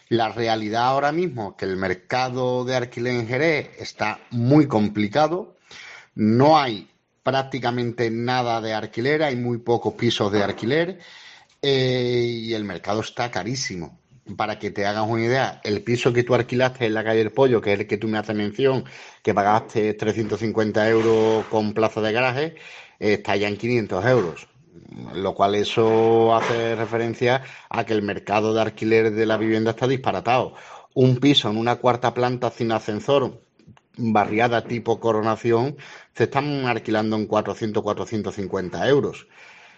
La realidad ahora mismo es que el mercado de alquiler en Jerez está muy complicado. No hay prácticamente nada de alquiler, hay muy pocos pisos de alquiler y el mercado está carísimo. Para que te hagas una idea, el piso que tú alquilaste en la calle del Pollo, que es el que tú me haces mención, que pagaste 350 euros con plaza de garaje, está ya en 500 euros. Lo cual eso hace referencia a que el mercado de alquiler de la vivienda está disparatado. Un piso en una cuarta planta sin ascensor, barriada tipo Coronación, se están alquilando en 400, 450 euros.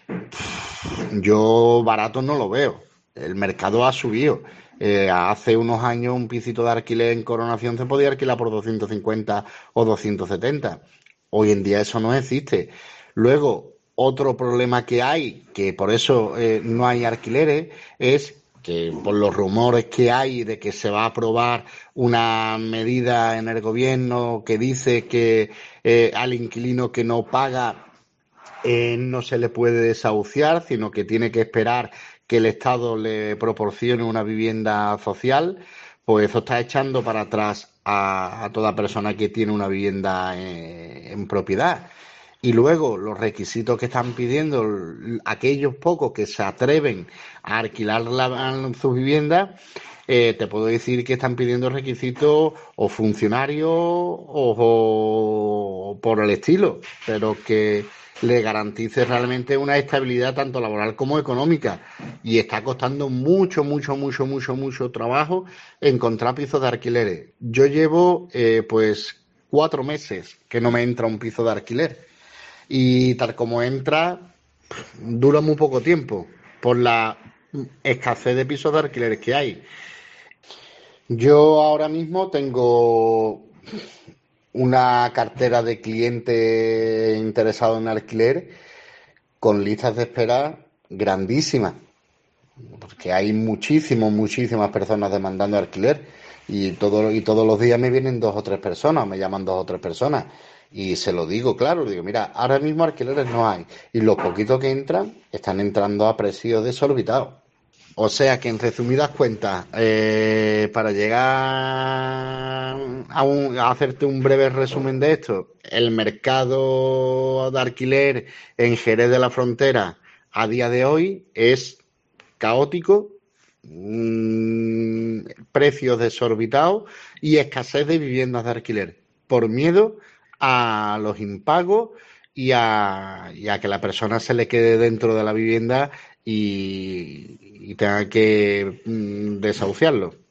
Yo barato no lo veo. El mercado ha subido. Hace unos años un pisito de alquiler en Coronación se podía alquilar por 250 o 270. Hoy en día eso no existe. Luego, otro problema que hay, que por eso no hay alquileres, es que por los rumores que hay de que se va a aprobar una medida en el gobierno que dice que al inquilino que no paga no se le puede desahuciar, sino que tiene que esperar que el Estado le proporcione una vivienda social, pues eso está echando para atrás a toda persona que tiene una vivienda en propiedad. Y luego los requisitos que están pidiendo aquellos pocos que se atreven a alquilar sus viviendas, te puedo decir que están pidiendo requisitos o funcionarios o por el estilo, pero que le garantice realmente una estabilidad tanto laboral como económica. Y está costando mucho, mucho, mucho, mucho, mucho trabajo encontrar pisos de alquileres. Yo llevo pues 4 meses que no me entra un piso de alquiler. Y tal como entra, dura muy poco tiempo por la escasez de pisos de alquileres que hay. Yo ahora mismo tengo una cartera de clientes interesados en alquiler con listas de espera grandísimas, porque hay muchísimas personas demandando alquiler y todos los días me vienen 2 o 3 personas, me llaman 2 o 3 personas y se lo digo, claro, digo, mira, ahora mismo alquileres no hay y los poquitos que entran están entrando a precios desorbitados. O sea que en resumidas cuentas, para llegar a hacerte un breve resumen de esto, el mercado de alquiler en Jerez de la Frontera a día de hoy es caótico, precios desorbitados y escasez de viviendas de alquiler por miedo a los impagos y a que la persona se le quede dentro de la vivienda y tenga que desahuciarlo.